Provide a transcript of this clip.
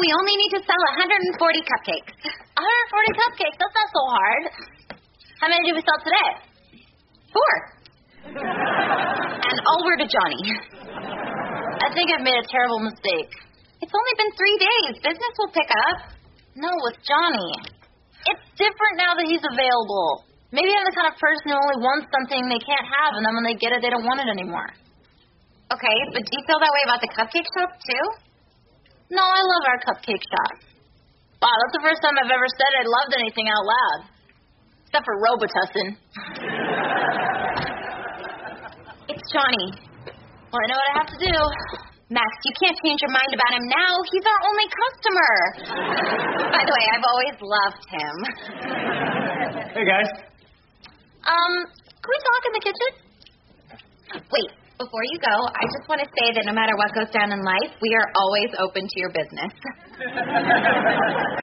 we only need to sell 140 cupcakes. 140 cupcakes? That's not so hard. How many did we sell today? 4. And all were to Johnny. I think I've made a terrible mistake. It's only been 3 days. Business will pick up. No, with Johnny. It's different now that he's available. Maybe I'm the kind of person who only wants something they can't have, and then when they get it, they don't want it anymore. Okay, but do you feel that way about the cupcake shop, too? No, I love our cupcake shop. Wow, that's the first time I've ever said I loved anything out loud. Except for Robitussin. It's Johnny. Well, I know what I have to do. Max, you can't change your mind about him now. He's our only customer. By the way, I've always loved him. Hey, guys. Can we talk in the kitchen? Wait, before you go, I just want to say that no matter what goes down in life, we are always open to your business.